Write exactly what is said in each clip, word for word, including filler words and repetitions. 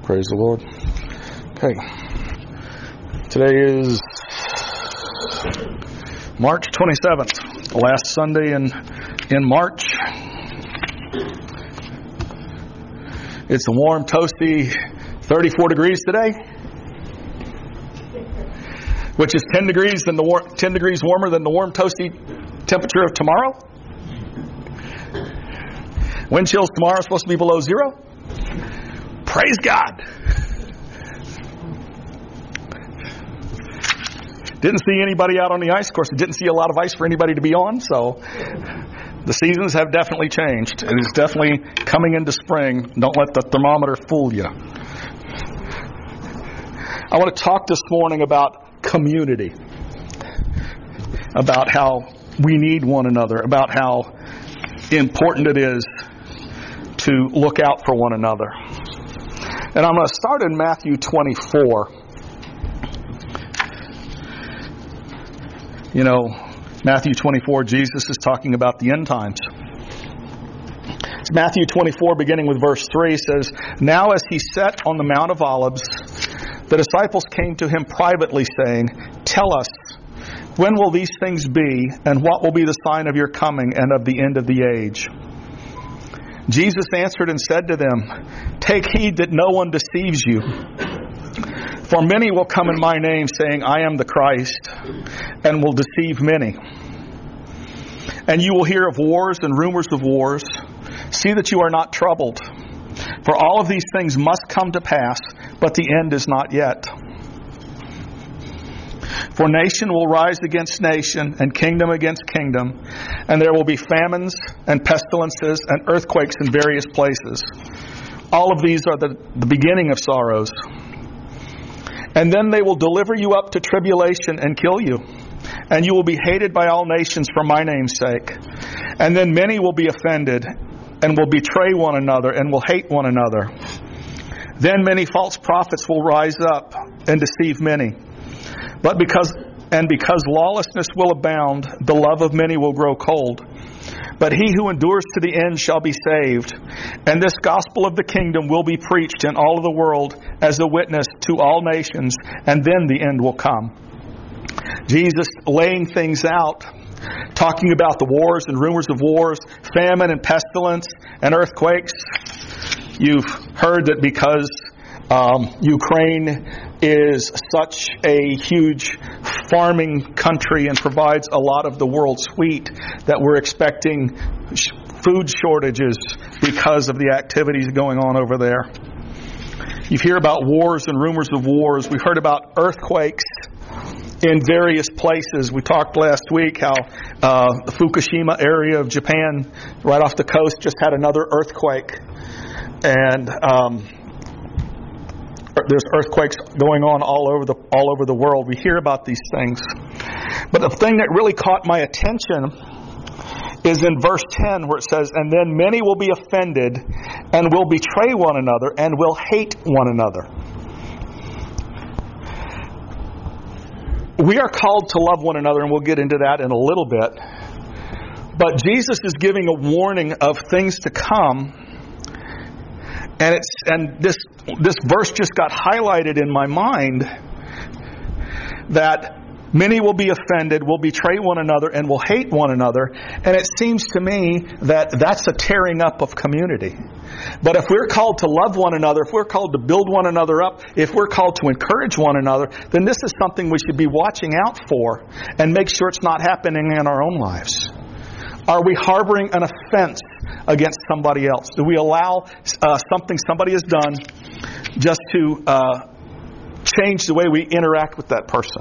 Praise the Lord. Okay. Today is March twenty-seventh, last Sunday in, in March. It's a warm, toasty thirty-four degrees today, which is ten degrees than the war, ten degrees warmer than the warm, toasty temperature of tomorrow. Wind chills tomorrow are supposed to be below zero. Praise God. Didn't see anybody out on the ice. Of course, didn't see a lot of ice for anybody to be on. So the seasons have definitely changed. It is definitely coming into spring. Don't let the thermometer fool you. I want to talk this morning about community. About how we need one another. About how important it is to look out for one another. And I'm going to start in Matthew twenty-four. You know, Matthew twenty-four, Jesus is talking about the end times. It's Matthew twenty-four, beginning with verse three, says, "Now as he sat on the Mount of Olives, the disciples came to him privately, saying, 'Tell us, when will these things be, and what will be the sign of your coming and of the end of the age?' Jesus answered and said to them, 'Take heed that no one deceives you. For many will come in my name, saying, I am the Christ, and will deceive many. And you will hear of wars and rumors of wars. See that you are not troubled. For all of these things must come to pass, but the end is not yet. For nation will rise against nation, and kingdom against kingdom, and there will be famines and pestilences and earthquakes in various places. All of these are the, the beginning of sorrows. And then they will deliver you up to tribulation and kill you, and you will be hated by all nations for my name's sake. And then many will be offended, and will betray one another, and will hate one another. Then many false prophets will rise up and deceive many. But because and because lawlessness will abound, the love of many will grow cold. But he who endures to the end shall be saved. And this gospel of the kingdom will be preached in all of the world as a witness to all nations, and then the end will come.'" Jesus laying things out, talking about the wars and rumors of wars, famine and pestilence and earthquakes. You've heard that because um, Ukraine is such a huge farming country and provides a lot of the world's wheat, that we're expecting sh- food shortages because of the activities going on over there. You hear about wars and rumors of wars. We've heard about earthquakes in various places. We talked last week how uh, the Fukushima area of Japan, right off the coast, just had another earthquake. And um, there's earthquakes going on all over the all over the world. We hear about these things. But the thing that really caught my attention is in verse ten, where it says, "And then many will be offended and will betray one another and will hate one another." We are called to love one another, and we'll get into that in a little bit. But Jesus is giving a warning of things to come. And it's and this this verse just got highlighted in my mind, that many will be offended, will betray one another, and will hate one another. And it seems to me that that's a tearing up of community. But if we're called to love one another, if we're called to build one another up, if we're called to encourage one another, then this is something we should be watching out for and make sure it's not happening in our own lives. Are we harboring an offense against somebody else? Do we allow uh, something somebody has done just to uh, change the way we interact with that person?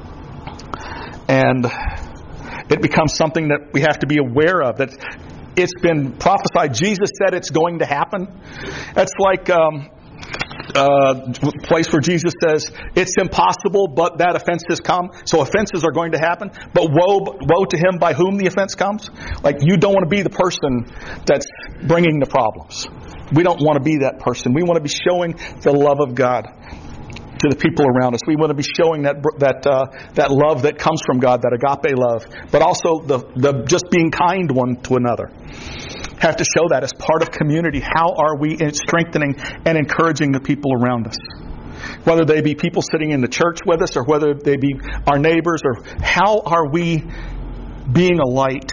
And it becomes something that we have to be aware of, that it's been prophesied. Jesus said it's going to happen. That's like um, uh, place where Jesus says it's impossible, but that offense has come. So offenses are going to happen. But woe, woe to him by whom the offense comes. Like, you don't want to be the person that's bringing the problems. We don't want to be that person. We want to be showing the love of God. to the people around us. We want to be showing that that uh, that love that comes from God, that agape love, but also the the just being kind one to another. Have to show that as part of community. How are we strengthening and encouraging the people around us? Whether they be people sitting in the church with us, or whether they be our neighbors, or how are we being a light?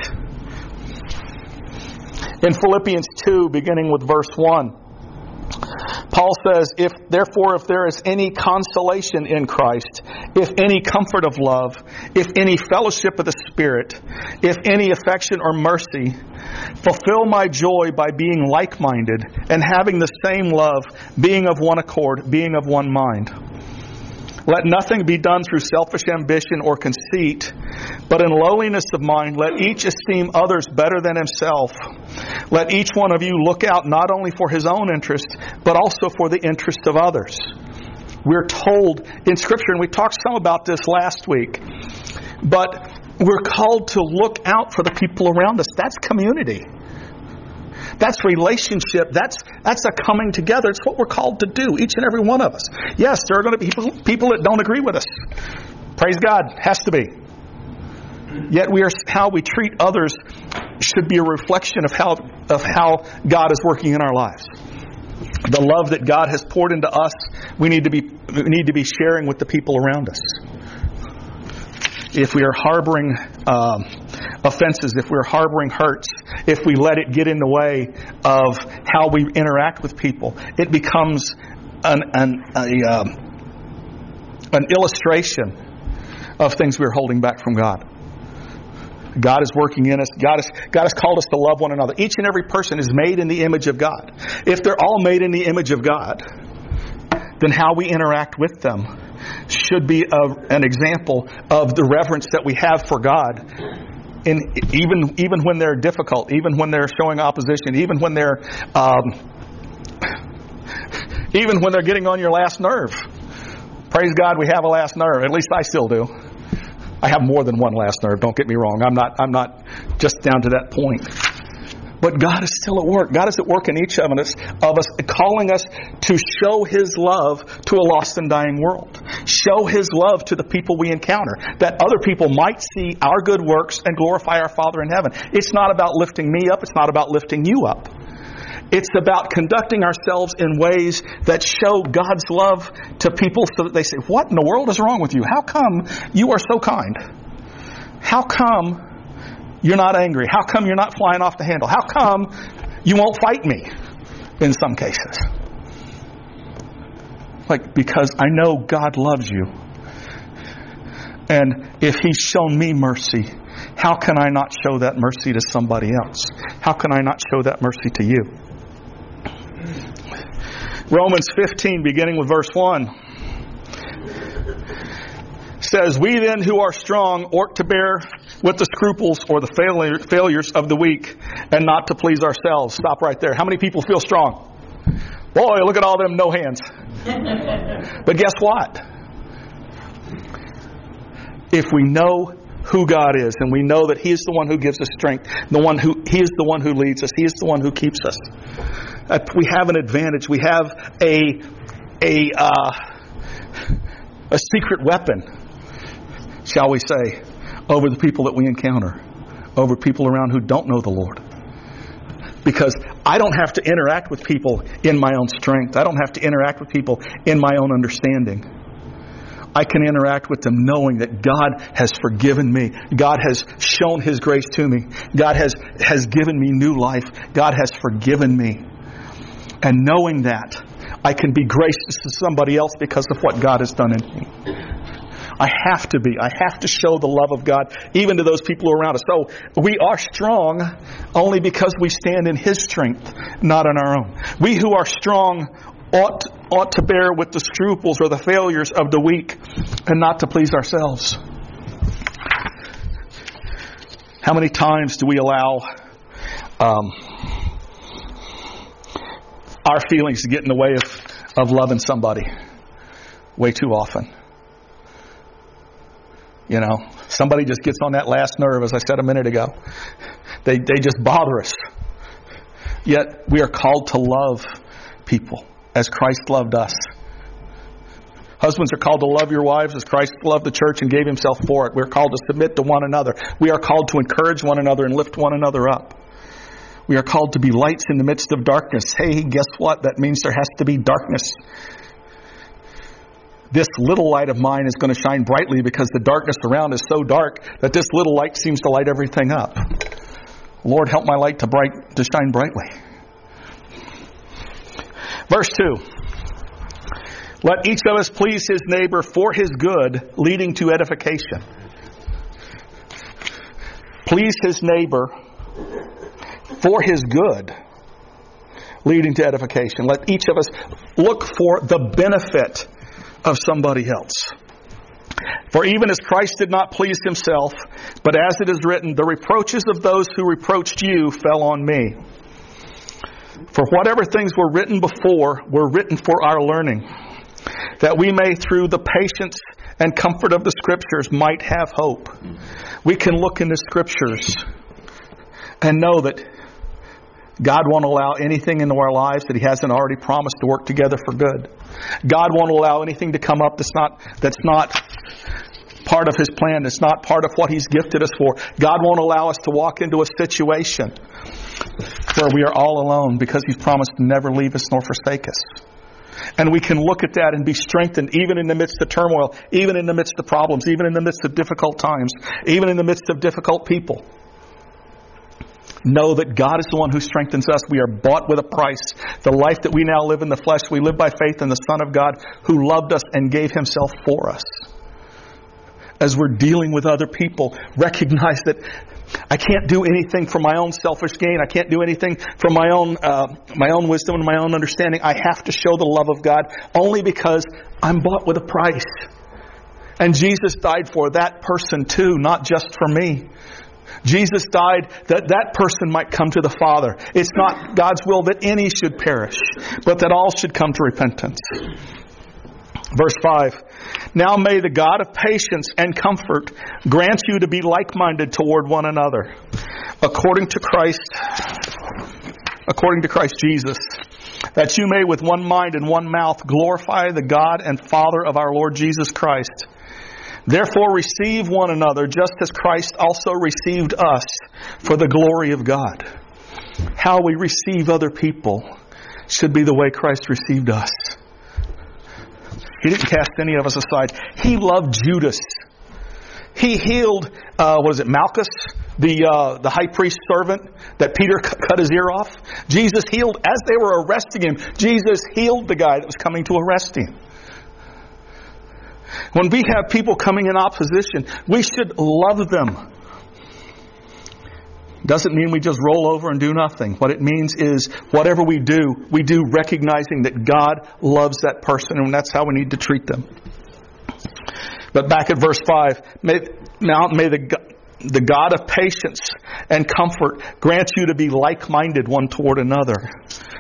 In Philippians two, beginning with verse one, Paul says, "If therefore if there is any consolation in Christ, if any comfort of love, if any fellowship of the Spirit, if any affection or mercy, fulfill my joy by being like-minded and having the same love, being of one accord, being of one mind. Let nothing be done through selfish ambition or conceit, but in lowliness of mind let each esteem others better than himself. Let each one of you look out not only for his own interest, but also for the interest of others." We're told in Scripture, and we talked some about this last week, but we're called to look out for the people around us. That's community. That's relationship. That's that's a coming together. It's what we're called to do, each and every one of us. Yes, there are going to be people, people that don't agree with us. Praise God, has to be. Yet we are how we treat others should be a reflection of how of how God is working in our lives. The love that God has poured into us, we need to be we need to be sharing with the people around us. If we are harboring um, offenses, if we're harboring hurts, if we let it get in the way of how we interact with people, it becomes an an, a, um, an illustration of things we're holding back from God. God is working in us. God has, God has called us to love one another. Each and every person is made in the image of God. If they're all made in the image of God, then how we interact with them should be a, an example of the reverence that we have for God. In, even even when they're difficult, even when they're showing opposition, even when they're um, even when they're getting on your last nerve. Praise God, we have a last nerve. At least I still do. I have more than one last nerve. Don't get me wrong. I'm not. I'm not just down to that point. But God is still at work. God is at work in each of us, of us, calling us to show His love to a lost and dying world. Show His love to the people we encounter, that other people might see our good works and glorify our Father in heaven. It's not about lifting me up. It's not about lifting you up. It's about conducting ourselves in ways that show God's love to people so that they say, "What in the world is wrong with you? How come you are so kind? How come you're not angry? How come you're not flying off the handle? How come you won't fight me?" In some cases. Like, because I know God loves you. And if He's shown me mercy, how can I not show that mercy to somebody else? How can I not show that mercy to you? Romans fifteen, beginning with verse one, says, "We then who are strong ought to bear with the scruples or the failure, failures of the weak, and not to please ourselves." Stop right there. How many people feel strong? Boy, look at all them no hands. But guess what? If we know who God is, and we know that He is the one who gives us strength, the one who He is the one who leads us, He is the one who keeps us, uh, we have an advantage. We have a a uh, a secret weapon, shall we say, over the people that we encounter, over people around who don't know the Lord. Because I don't have to interact with people in my own strength. I don't have to interact with people in my own understanding. I can interact with them knowing that God has forgiven me. God has shown His grace to me. God has, has given me new life. God has forgiven me. And knowing that, I can be gracious to somebody else because of what God has done in me. I have to be. I have to show the love of God even to those people around us. So we are strong only because we stand in His strength, not on our own. We who are strong ought ought to bear with the scruples or the failures of the weak and not to please ourselves. How many times do we allow um, our feelings to get in the way of, of loving somebody? Way too often. You know, somebody just gets on that last nerve, as I said a minute ago. They they just bother us. Yet we are called to love people as Christ loved us. Husbands are called to love your wives as Christ loved the church and gave himself for it. We're called to submit to one another. We are called to encourage one another and lift one another up. We are called to be lights in the midst of darkness. Hey, guess what? That means there has to be darkness. This little light of mine is going to shine brightly because the darkness around is so dark that this little light seems to light everything up. Lord, help my light to bright to shine brightly. Verse two. Let each of us please his neighbor for his good, leading to edification. Please his neighbor for his good, leading to edification. Let each of us look for the benefit of somebody else. For even as Christ did not please himself, but as it is written, the reproaches of those who reproached you fell on me. For whatever things were written before were written for our learning, that we may through the patience and comfort of the Scriptures might have hope. We can look in the Scriptures and know that God won't allow anything into our lives that He hasn't already promised to work together for good. God won't allow anything to come up that's not that's not part of His plan. That's not part of what He's gifted us for. God won't allow us to walk into a situation where we are all alone because He's promised to never leave us nor forsake us. And we can look at that and be strengthened even in the midst of turmoil, even in the midst of problems, even in the midst of difficult times, even in the midst of difficult people. Know that God is the one who strengthens us. We are bought with a price. The life that we now live in the flesh, we live by faith in the Son of God who loved us and gave Himself for us. As we're dealing with other people, recognize that I can't do anything for my own selfish gain. I can't do anything for my own uh, my own wisdom and my own understanding. I have to show the love of God only because I'm bought with a price. And Jesus died for that person too, not just for me. Jesus died that that person might come to the Father. It's not God's will that any should perish, but that all should come to repentance. Verse five. Now may the God of patience and comfort grant you to be like-minded toward one another, according to Christ, according to Christ Jesus, that you may with one mind and one mouth glorify the God and Father of our Lord Jesus Christ. Therefore receive one another, just as Christ also received us for the glory of God. How we receive other people should be the way Christ received us. He didn't cast any of us aside. He loved Judas. He healed, uh, what is it, Malchus, the uh, the high priest's servant that Peter cut his ear off. Jesus healed, as they were arresting him, Jesus healed the guy that was coming to arrest him. When we have people coming in opposition, we should love them. Doesn't mean we just roll over and do nothing. What it means is whatever we do, we do recognizing that God loves that person, and that's how we need to treat them. But back at verse five, may, now may the, the God of patience and comfort grant you to be like-minded one toward another.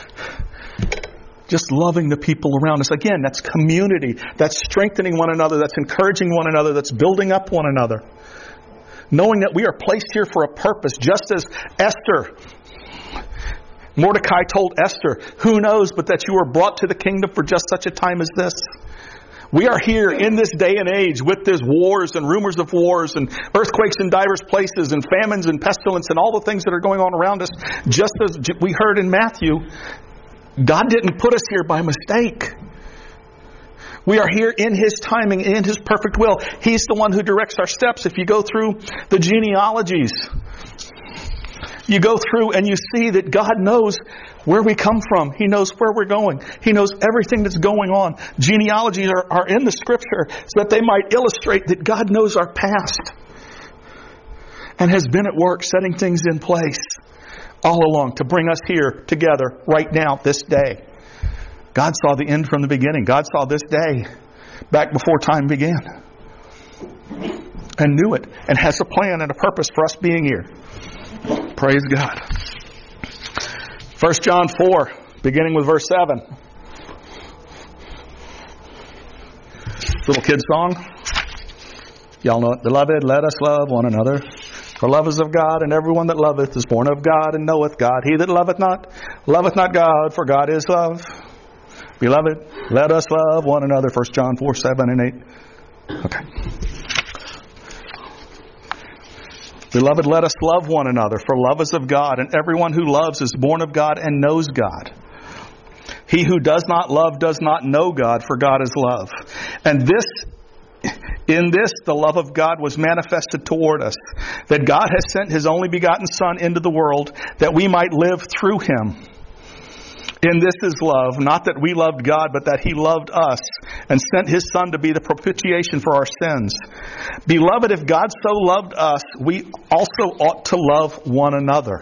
Just loving the people around us. Again, that's community. That's strengthening one another. That's encouraging one another. That's building up one another. Knowing that we are placed here for a purpose, just as Esther, Mordecai told Esther, who knows but that you were brought to the kingdom for just such a time as this. We are here in this day and age with these wars and rumors of wars and earthquakes in diverse places and famines and pestilence and all the things that are going on around us. Just as we heard in Matthew, God didn't put us here by mistake. We are here in His timing, in His perfect will. He's the one who directs our steps. If you go through the genealogies, you go through and you see that God knows where we come from. He knows where we're going. He knows everything that's going on. Genealogies are, are in the Scripture so that they might illustrate that God knows our past and has been at work setting things in place all along to bring us here together right now, this day. God saw the end from the beginning. God saw this day back before time began and knew it and has a plan and a purpose for us being here. Praise God. First John four, beginning with verse seven. Little kid song. Y'all know it. Beloved, let us love one another. For love is of God, and everyone that loveth is born of God and knoweth God. He that loveth not, loveth not God, for God is love. Beloved, let us love one another. First John four, seven and eight. Okay. Beloved, let us love one another, for love is of God, and everyone who loves is born of God and knows God. He who does not love does not know God, for God is love. And this, in this, the love of God was manifested toward us, that God has sent His only begotten Son into the world, that we might live through Him. In this is love, not that we loved God, but that He loved us and sent His Son to be the propitiation for our sins. Beloved, if God so loved us, we also ought to love one another.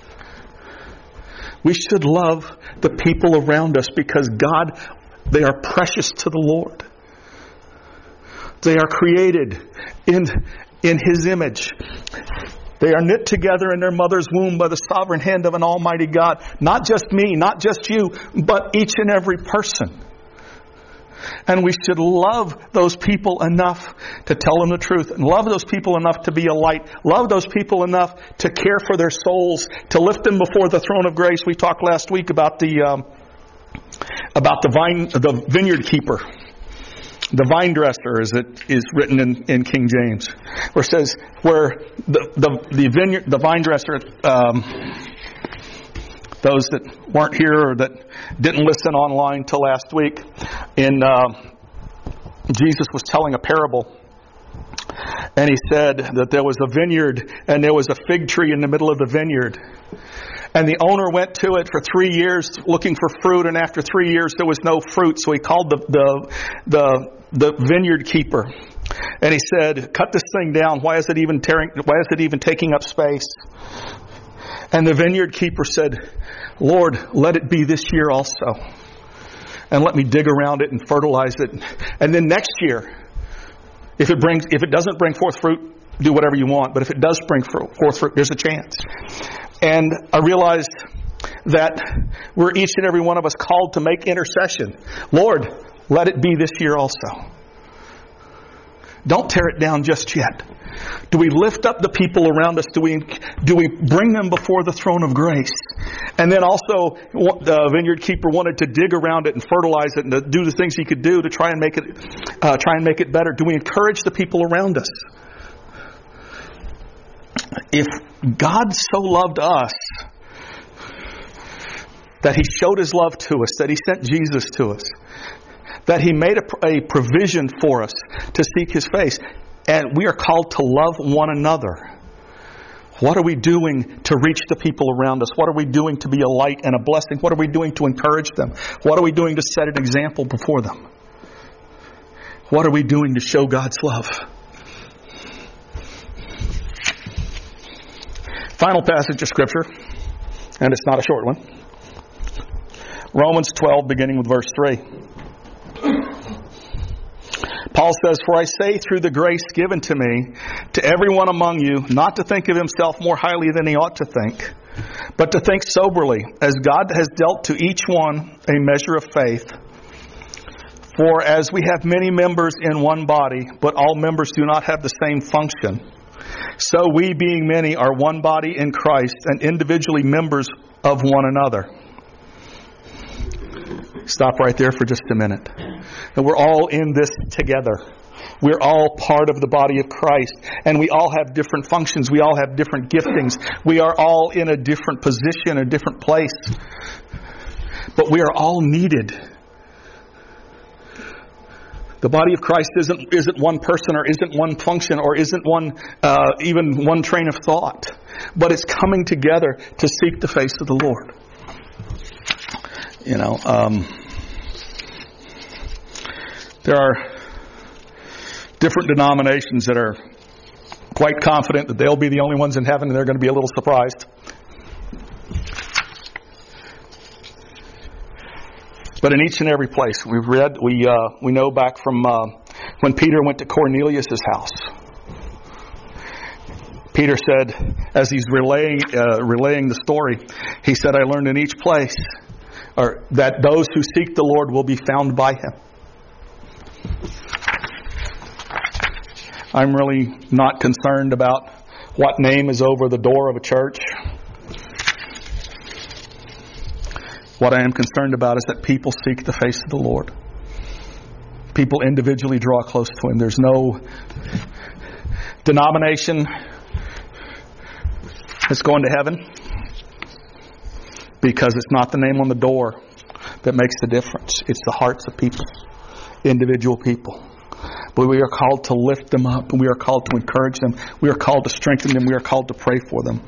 We should love the people around us because God, they are precious to the Lord. They are created in, in His image. They are knit together in their mother's womb by the sovereign hand of an almighty God. Not just me, not just you, but each and every person. And we should love those people enough to tell them the truth. And love those people enough to be a light. Love those people enough to care for their souls. To lift them before the throne of grace. We talked last week about the um, about the vine, the vineyard keeper. The vine dresser, as it is written in, in King James. Where it says, where the, the, the vineyard, the vine dresser, um, those that weren't here or that didn't listen online till last week, in uh, Jesus was telling a parable, and He said that there was a vineyard and there was a fig tree in the middle of the vineyard, and the owner went to it for three years looking for fruit, and after three years there was no fruit, so he called the the the, the vineyard keeper, and he said, "Cut this thing down. Why is it even tearing? Why is it even taking up space?" And the vineyard keeper said, "Lord, let it be this year also. And let me dig around it and fertilize it. And then next year, if it brings, if it doesn't bring forth fruit, do whatever you want. But if it does bring forth fruit, there's a chance." And I realized that we're each and every one of us called to make intercession. Lord, let it be this year also. Don't tear it down just yet. Do we lift up the people around us? Do we do we bring them before the throne of grace? And then also, the vineyard keeper wanted to dig around it and fertilize it and to do the things he could do to try and make it uh, try and make it better. Do we encourage the people around us? If God so loved us that He showed His love to us, that He sent Jesus to us, that He made a, a provision for us to seek His face, and we are called to love one another. What are we doing to reach the people around us? What are we doing to be a light and a blessing? What are we doing to encourage them? What are we doing to set an example before them? What are we doing to show God's love? Final passage of Scripture, and it's not a short one. Romans twelve, beginning with verse three. Paul says, "For I say through the grace given to me, to everyone among you, not to think of himself more highly than he ought to think, but to think soberly, as God has dealt to each one a measure of faith. For as we have many members in one body, but all members do not have the same function, so we, being many, are one body in Christ, and individually members of one another." Stop right there for just a minute. And we're all in this together. We're all part of the body of Christ. And we all have different functions. We all have different giftings. We are all in a different position, a different place. But we are all needed. The body of Christ isn't isn't one person or isn't one function or isn't one uh, even one train of thought. But it's coming together to seek the face of the Lord. You know, um, there are different denominations that are quite confident that they'll be the only ones in heaven, and they're going to be a little surprised. But in each and every place, we've read, we uh, we know back from uh, when Peter went to Cornelius' house. Peter said, as he's relaying uh, relaying the story, he said, "I learned in each place or that those who seek the Lord will be found by Him." I'm really not concerned about what name is over the door of a church. What I am concerned about is that people seek the face of the Lord. People individually draw close to Him. There's no denomination that's going to heaven, because it's not the name on the door that makes the difference. It's the hearts of people, individual people. But we are called to lift them up, and we are called to encourage them. We are called to strengthen them. We are called to pray for them.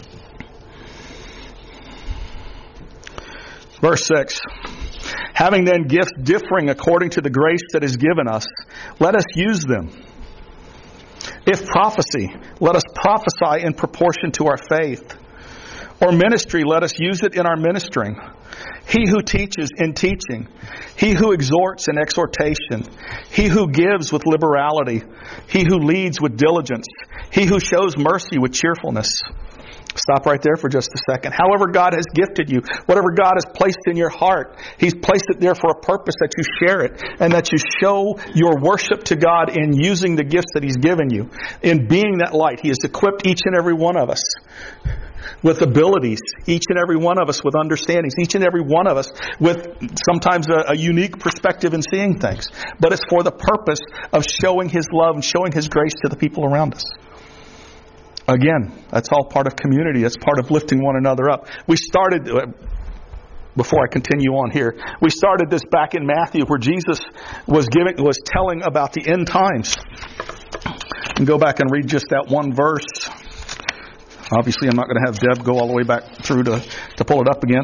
Verse six. Having then gifts differing according to the grace that is given us, let us use them. If prophecy, let us prophesy in proportion to our faith. Or ministry, let us use it in our ministering. He who teaches in teaching. He who exhorts in exhortation. He who gives with liberality. He who leads with diligence. He who shows mercy with cheerfulness. Stop right there for just a second. However God has gifted you, whatever God has placed in your heart, He's placed it there for a purpose, that you share it and that you show your worship to God in using the gifts that He's given you. In being that light, He has equipped each and every one of us with abilities, each and every one of us with understandings, each and every one of us with sometimes a, a unique perspective in seeing things. But it's for the purpose of showing His love and showing His grace to the people around us. Again, that's all part of community. That's part of lifting one another up. We started, before I continue on here, we started this back in Matthew, where Jesus was giving, was telling about the end times. And go back and read just that one verse. Obviously, I'm not going to have Deb go all the way back through to, to pull it up again.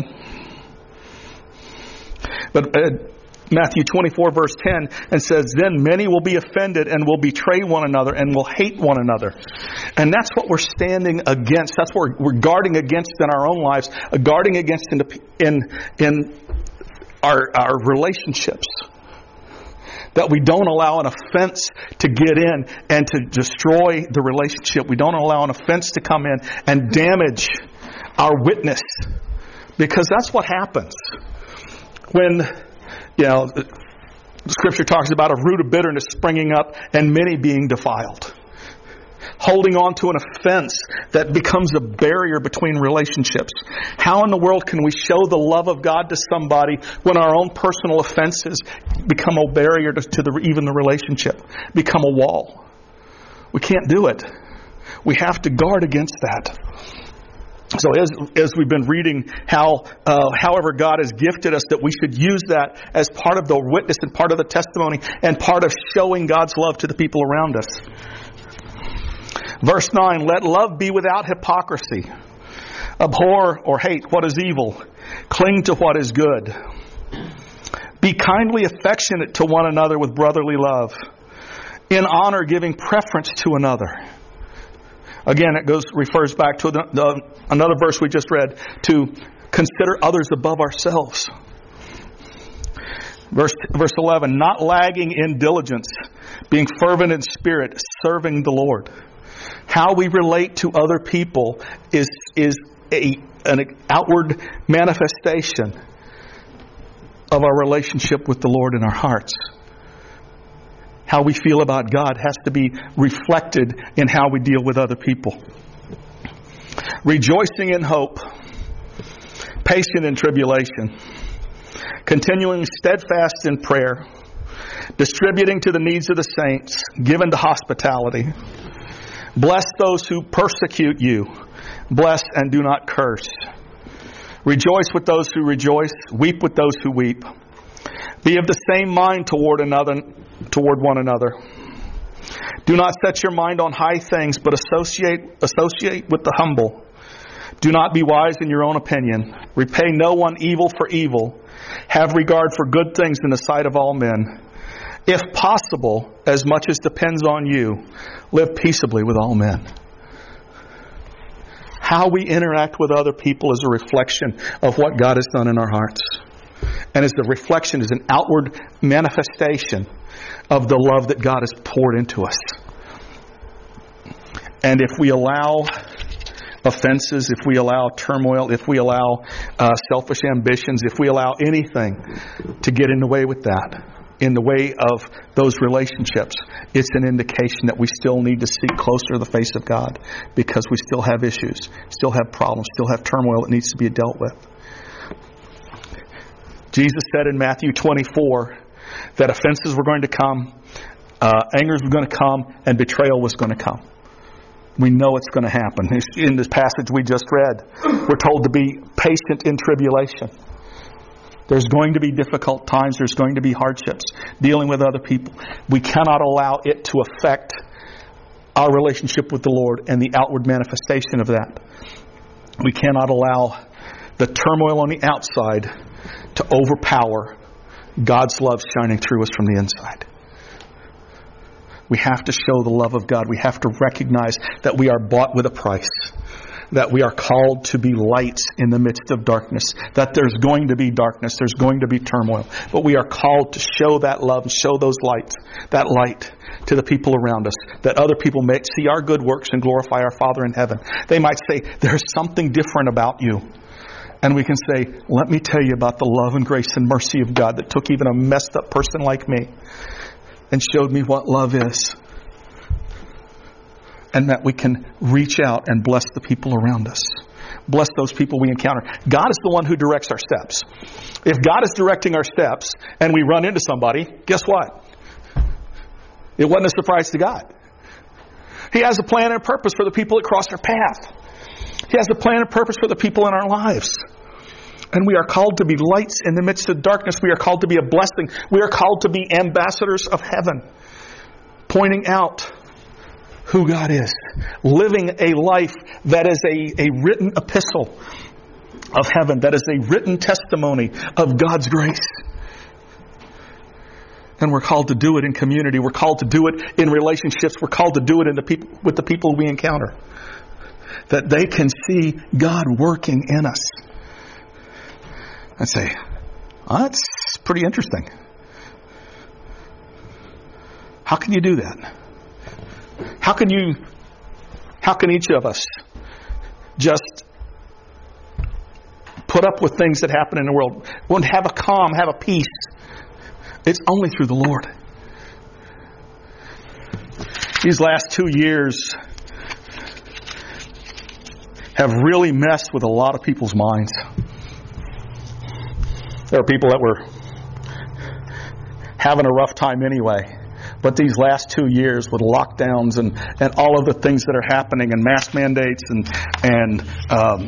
But uh, Matthew twenty-four verse ten, and says, then many will be offended and will betray one another and will hate one another. And that's what we're standing against. That's what we're, we're guarding against in our own lives, uh, guarding against in, in, in our, our relationships. That we don't allow an offense to get in and to destroy the relationship. We don't allow an offense to come in and damage our witness. Because that's what happens when, you know, Scripture talks about a root of bitterness springing up and many being defiled. Holding on to an offense that becomes a barrier between relationships. How in the world can we show the love of God to somebody when our own personal offenses become a barrier to, to the, even the relationship, become a wall? We can't do it. We have to guard against that. So as as we've been reading how, uh, however God has gifted us, that we should use that as part of the witness and part of the testimony and part of showing God's love to the people around us. Verse nine, let love be without hypocrisy. Abhor or hate what is evil. Cling to what is good. Be kindly affectionate to one another with brotherly love. In honor, giving preference to another. Again, it goes refers back to the, the, another verse we just read, to consider others above ourselves. Verse, verse eleven, not lagging in diligence, being fervent in spirit, serving the Lord. How we relate to other people is, is a, an outward manifestation of our relationship with the Lord in our hearts. How we feel about God has to be reflected in how we deal with other people. Rejoicing in hope, patient in tribulation, continuing steadfast in prayer, distributing to the needs of the saints, given to hospitality. Bless those who persecute you. Bless and do not curse. Rejoice with those who rejoice. Weep with those who weep. Be of the same mind toward another, toward one another. Do not set your mind on high things, but associate associate with the humble. Do not be wise in your own opinion. Repay no one evil for evil. Have regard for good things in the sight of all men. If possible, as much as depends on you, live peaceably with all men. How we interact with other people is a reflection of what God has done in our hearts. And is the reflection, is an outward manifestation of the love that God has poured into us. And if we allow offenses, if we allow turmoil, if we allow uh, selfish ambitions, if we allow anything to get in the way with that, in the way of those relationships, it's an indication that we still need to seek closer to the face of God, because we still have issues, still have problems, still have turmoil that needs to be dealt with. Jesus said in Matthew twenty-four that offenses were going to come, uh, anger was going to come, and betrayal was going to come. We know it's going to happen. In this passage we just read, we're told to be patient in tribulation. There's going to be difficult times. There's going to be hardships dealing with other people. We cannot allow it to affect our relationship with the Lord and the outward manifestation of that. We cannot allow the turmoil on the outside to overpower God's love shining through us from the inside. We have to show the love of God. We have to recognize that we are bought with a price. That we are called to be lights in the midst of darkness. That there's going to be darkness. There's going to be turmoil. But we are called to show that love and show those lights, that light to the people around us. That other people may see our good works and glorify our Father in heaven. They might say, there's something different about you. And we can say, let me tell you about the love and grace and mercy of God that took even a messed up person like me and showed me what love is. And that we can reach out and bless the people around us. Bless those people we encounter. God is the one who directs our steps. If God is directing our steps and we run into somebody, guess what? It wasn't a surprise to God. He has a plan and a purpose for the people that cross our path. He has a plan and purpose for the people in our lives. And we are called to be lights in the midst of darkness. We are called to be a blessing. We are called to be ambassadors of heaven, pointing out who God is, living a life that is a, a written epistle of heaven, that is a written testimony of God's grace. And we're called to do it in community. We're called to do it in relationships. We're called to do it in the people, with the people we encounter. That they can see God working in us. And say, oh, that's pretty interesting. How can you do that? How can you, how can each of us just put up with things that happen in the world? Won't have a calm, have a peace. It's only through the Lord. These last two years have really messed with a lot of people's minds. There are people that were having a rough time anyway. But these last two years with lockdowns and, and all of the things that are happening and mask mandates and and um,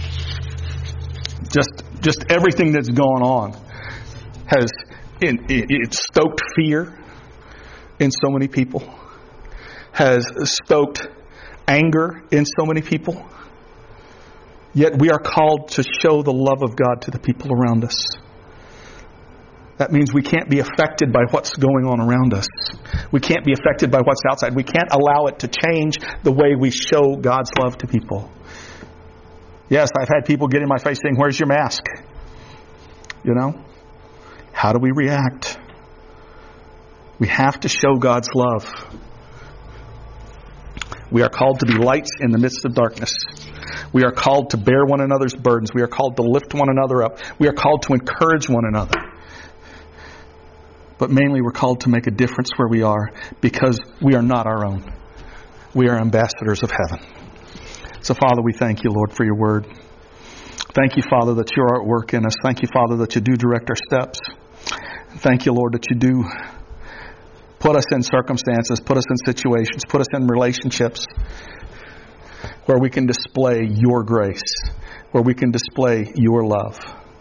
just just everything that's going on has it, it, it stoked fear in so many people, has stoked anger in so many people. Yet we are called to show the love of God to the people around us. That means we can't be affected by what's going on around us. We can't be affected by what's outside. We can't allow it to change the way we show God's love to people. Yes, I've had people get in my face saying, "Where's your mask?" You know? How do we react? We have to show God's love. We are called to be lights in the midst of darkness. We are called to bear one another's burdens. We are called to lift one another up. We are called to encourage one another. But mainly we're called to make a difference where we are because we are not our own. We are ambassadors of heaven. So, Father, we thank you, Lord, for your word. Thank you, Father, that you're at work in us. Thank you, Father, that you do direct our steps. Thank you, Lord, that you do put us in circumstances, put us in situations, put us in relationships where we can display your grace, where we can display your love.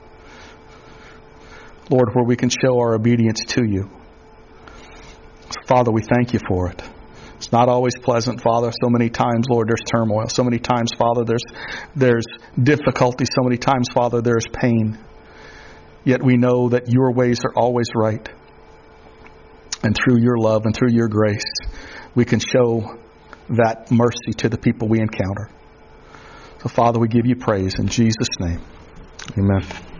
Lord, where we can show our obedience to you. Father, we thank you for it. It's not always pleasant, Father. So many times, Lord, there's turmoil. So many times, Father, there's there's difficulty. So many times, Father, there's pain. Yet we know that your ways are always right. And through your love and through your grace, we can show that mercy to the people we encounter. So, Father, we give you praise in Jesus' name. Amen.